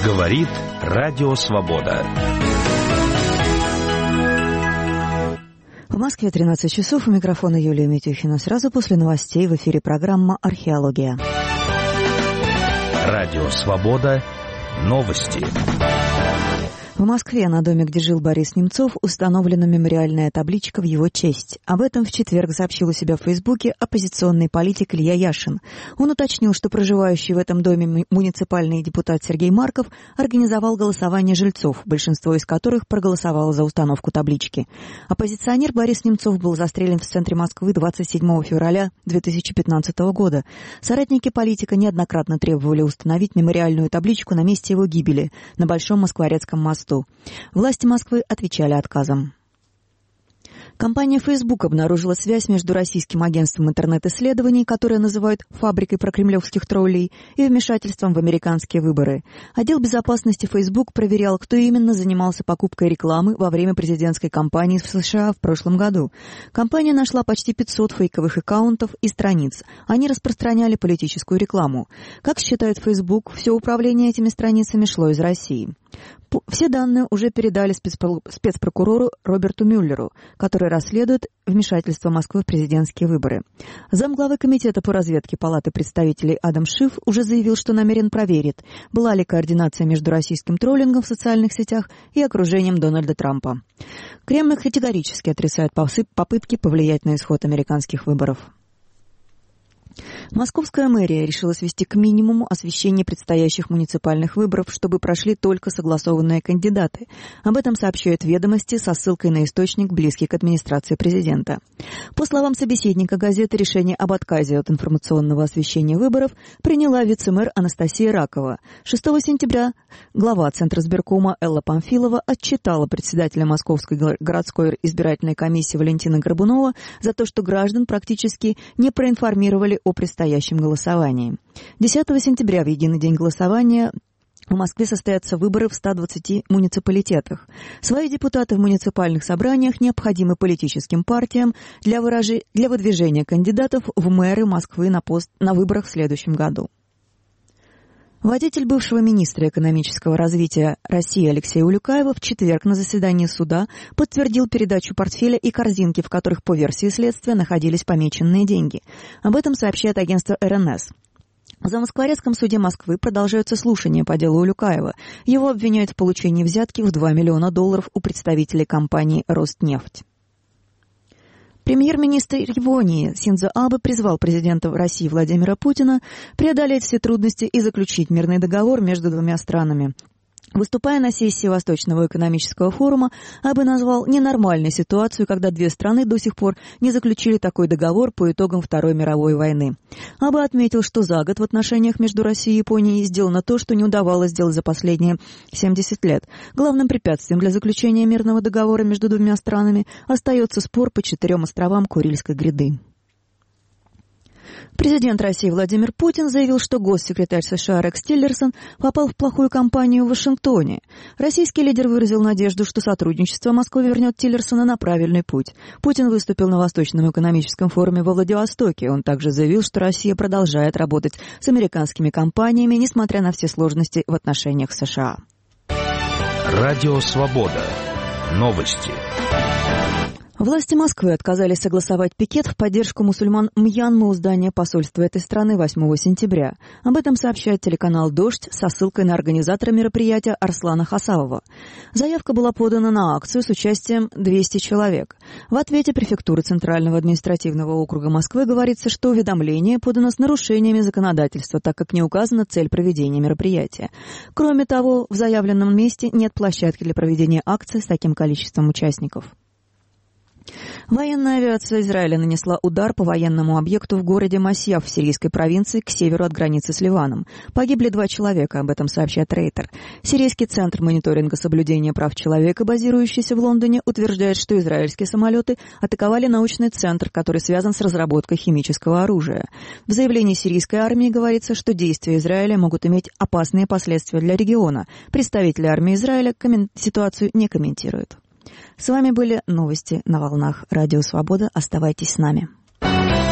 Говорит Радио Свобода. В Москве 13 часов. У микрофона Юлия Митюхина. Сразу после новостей в эфире программа «Археология». Радио Свобода. Новости. В Москве на доме, где жил Борис Немцов, установлена мемориальная табличка в его честь. Об этом в четверг сообщил у себя в Фейсбуке оппозиционный политик Илья Яшин. Он уточнил, что проживающий в этом доме муниципальный депутат Сергей Марков организовал голосование жильцов, большинство из которых проголосовало за установку таблички. Оппозиционер Борис Немцов был застрелен в центре Москвы 27 февраля 2015 года. Соратники политика неоднократно требовали установить мемориальную табличку на месте его гибели на Большом Москворецком мосту. Власти Москвы отвечали отказом. Компания Facebook обнаружила связь между российским агентством интернет-исследований, которое называют «фабрикой прокремлевских троллей», и вмешательством в американские выборы. Отдел безопасности Facebook проверял, кто именно занимался покупкой рекламы во время президентской кампании в США в прошлом году. Компания нашла почти 500 фейковых аккаунтов и страниц. Они распространяли политическую рекламу. Как считает Facebook, все управление этими страницами шло из России. Все данные уже передали спецпрокурору Роберту Мюллеру, который расследует вмешательство Москвы в президентские выборы. Замглавы комитета по разведке Палаты представителей Адам Шиф уже заявил, что намерен проверить, была ли координация между российским троллингом в социальных сетях и окружением Дональда Трампа. Кремль категорически отрицает попытки повлиять на исход американских выборов. Московская мэрия решила свести к минимуму освещение предстоящих муниципальных выборов, чтобы прошли только согласованные кандидаты. Об этом сообщают «Ведомости» со ссылкой на источник, близкий к администрации президента. По словам собеседника газеты, решение об отказе от информационного освещения выборов приняла вице-мэр Анастасия Ракова. 6 сентября глава Центра избиркома Элла Памфилова отчитала председателя Московской городской избирательной комиссии Валентина Горбунова за то, что граждан практически не проинформировали о предстоящем голосовании. 10 сентября, в единый день голосования, в Москве состоятся выборы в 120 муниципалитетах. Свои депутаты в муниципальных собраниях необходимы политическим партиям для выдвижения кандидатов в мэры Москвы на выборах в следующем году. Водитель бывшего министра экономического развития России Алексея Улюкаева в четверг на заседании суда подтвердил передачу портфеля и корзинки, в которых, по версии следствия, находились помеченные деньги. Об этом сообщает агентство РНС. В Замоскворецком суде Москвы продолжаются слушания по делу Улюкаева. Его обвиняют в получении взятки в $2 миллиона у представителей компании «Роснефть». Премьер-министр Японии Синдзо Абе призвал президента России Владимира Путина преодолеть все трудности и заключить мирный договор между двумя странами. Выступая на сессии Восточного экономического форума, Абе назвал ненормальной ситуацию, когда две страны до сих пор не заключили такой договор по итогам Второй мировой войны. Абе отметил, что за год в отношениях между Россией и Японией сделано то, что не удавалось сделать за последние 70 лет. Главным препятствием для заключения мирного договора между двумя странами остается спор по 4 островам Курильской гряды. Президент России Владимир Путин заявил, что госсекретарь США Рекс Тиллерсон попал в плохую компанию в Вашингтоне. Российский лидер выразил надежду, что сотрудничество Москвы вернет Тиллерсона на правильный путь. Путин выступил на Восточном экономическом форуме во Владивостоке. Он также заявил, что Россия продолжает работать с американскими компаниями, несмотря на все сложности в отношениях с США. Радио Свобода. Новости. Власти Москвы отказались согласовать пикет в поддержку мусульман Мьянмы у здания посольства этой страны 8 сентября. Об этом сообщает телеканал «Дождь» со ссылкой на организатора мероприятия Арслана Хасавова. Заявка была подана на акцию с участием 200 человек. В ответе префектуры Центрального административного округа Москвы говорится, что уведомление подано с нарушениями законодательства, так как не указана цель проведения мероприятия. Кроме того, в заявленном месте нет площадки для проведения акции с таким количеством участников. Военная авиация Израиля нанесла удар по военному объекту в городе Масьяф в сирийской провинции к северу от границы с Ливаном. Погибли 2 человека, об этом сообщает Рейтер. Сирийский центр мониторинга соблюдения прав человека, базирующийся в Лондоне, утверждает, что израильские самолеты атаковали научный центр, который связан с разработкой химического оружия. В заявлении сирийской армии говорится, что действия Израиля могут иметь опасные последствия для региона. Представители армии Израиля ситуацию не комментируют. С вами были новости на волнах Радио Свобода. Оставайтесь с нами.